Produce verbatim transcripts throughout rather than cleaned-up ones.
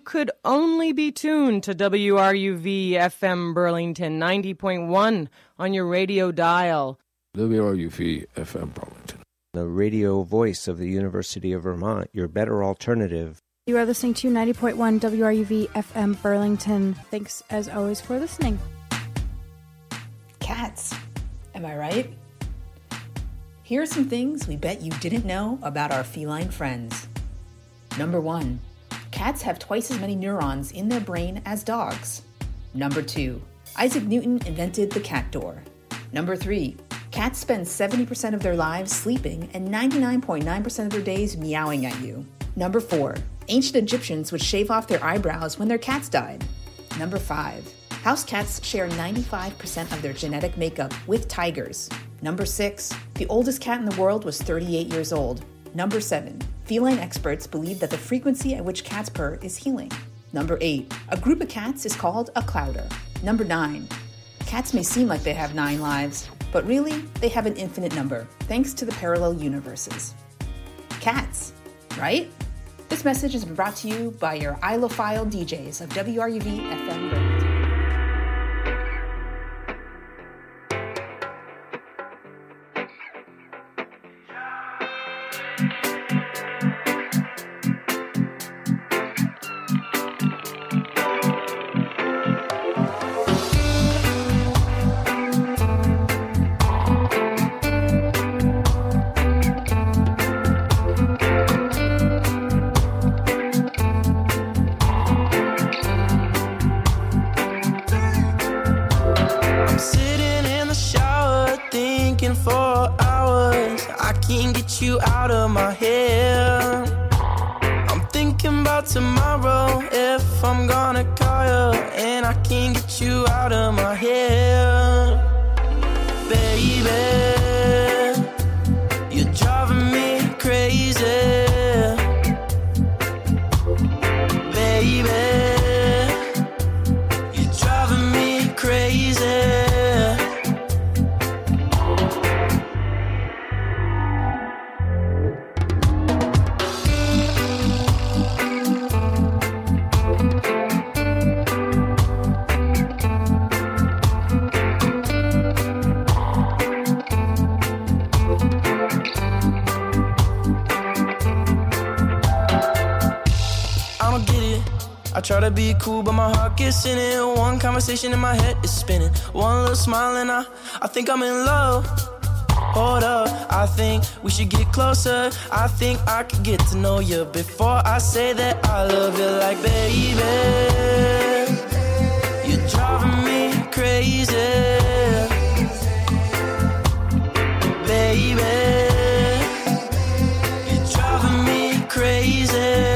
could only be tuned to W R U V F M Burlington ninety point one on your radio dial. W R U V F M Burlington, the radio voice of the University of Vermont, your better alternative. You are listening to ninety point one W R U V F M Burlington. Thanks, as always, for listening. Cats, am I right? Here are some things we bet you didn't know about our feline friends. Number one, cats have twice as many neurons in their brain as dogs. Number two, Isaac Newton invented the cat door. Number three, cats spend seventy percent of their lives sleeping and ninety-nine point nine percent of their days meowing at you. Number four, ancient Egyptians would shave off their eyebrows when their cats died. Number five, house cats share ninety-five percent of their genetic makeup with tigers. Number six, the oldest cat in the world was thirty-eight years old. Number seven, feline experts believe that the frequency at which cats purr is healing. Number eight, a group of cats is called a clouder. Number nine, cats may seem like they have nine lives, but really, they have an infinite number, thanks to the parallel universes. Cats, right? This message is brought to you by your ilophile D Js of W R U V F M Burlington. You out of my head. I'm thinking about tomorrow, if I'm gonna call you, and I can't get you out of my head. Baby, you're driving me crazy. Baby, you're driving me crazy. I try to be cool, but my heart gets in it. One conversation in my head is spinning. One little smile and I, I think I'm in love. Hold up, I think we should get closer. I think I could get to know you before I say that I love you. Like, baby, you're driving me crazy. Baby, you're driving me crazy.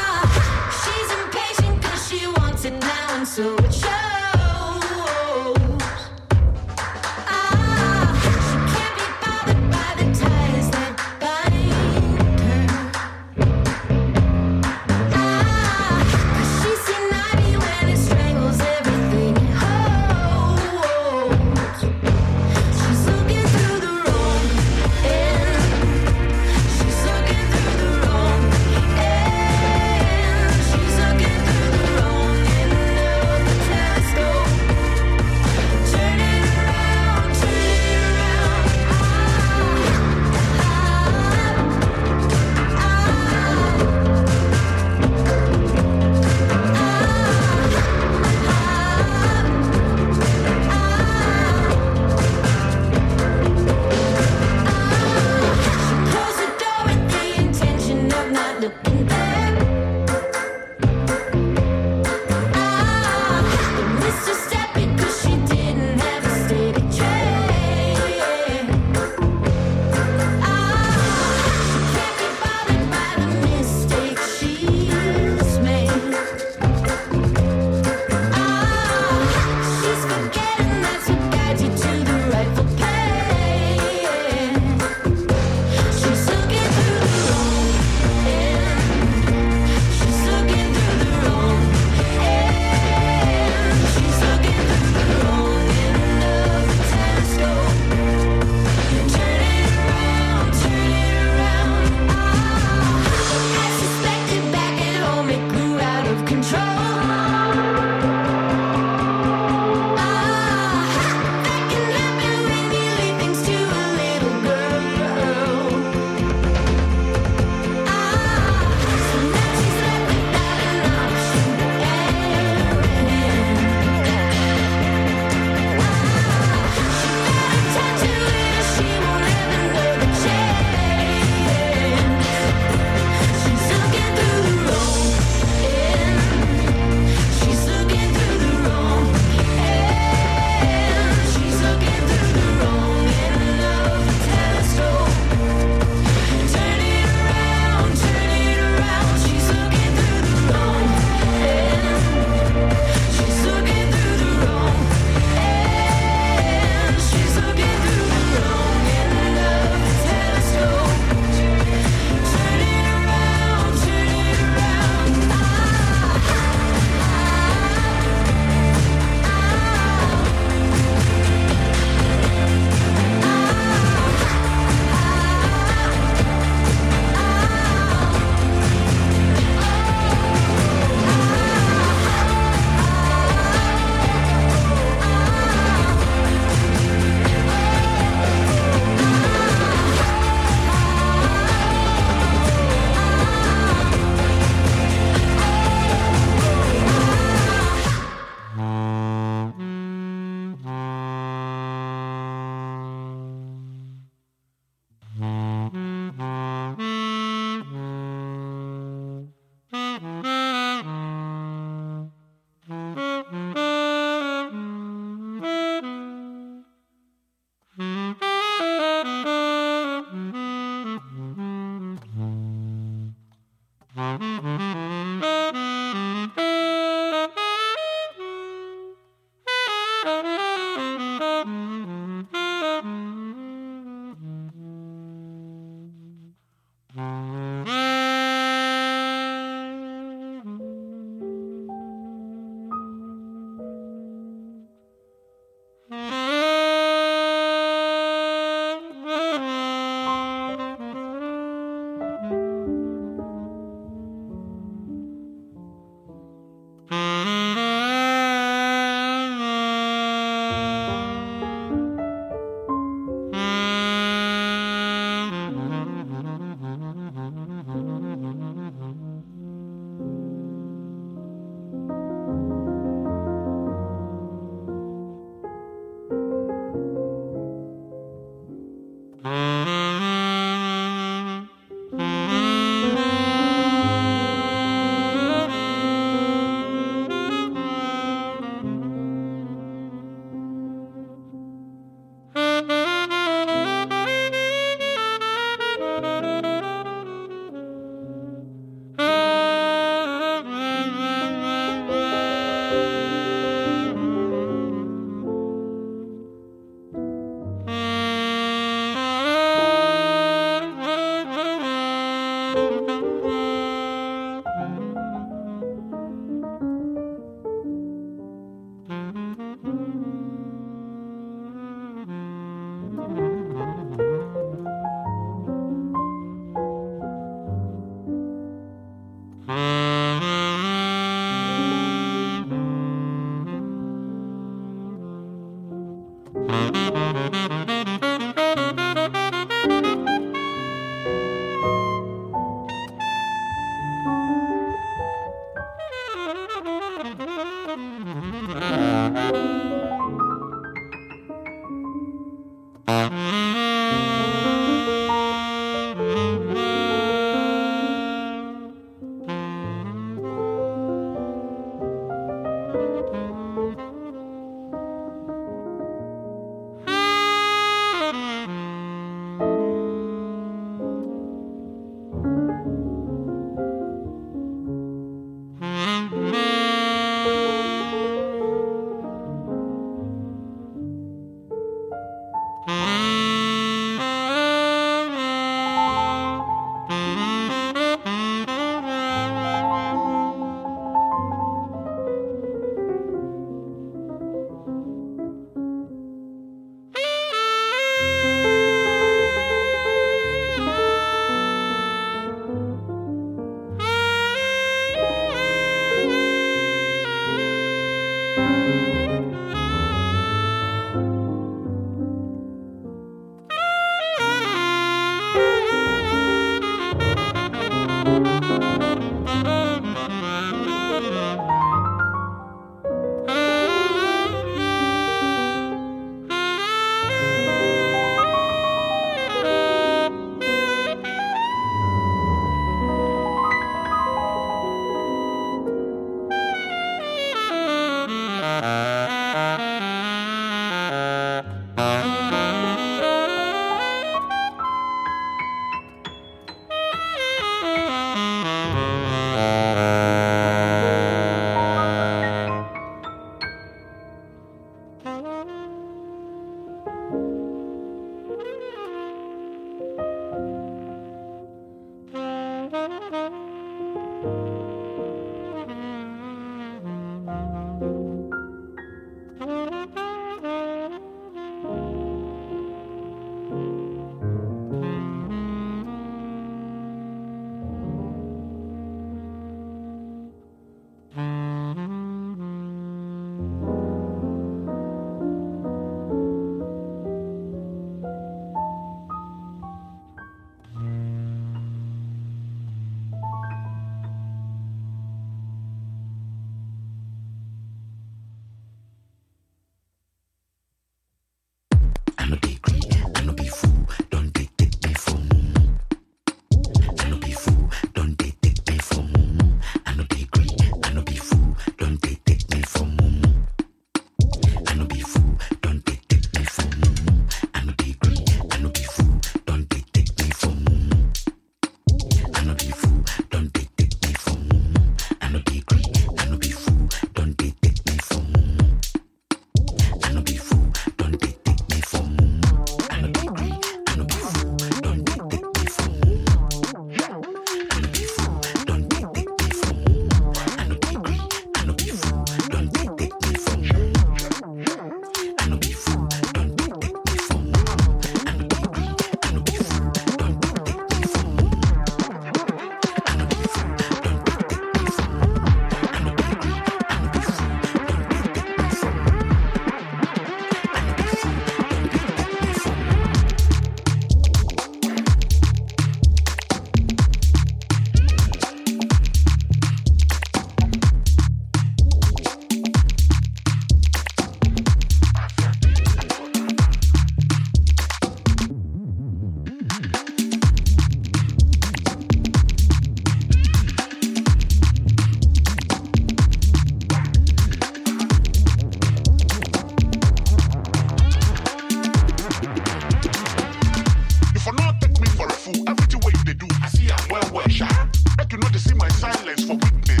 place for witness.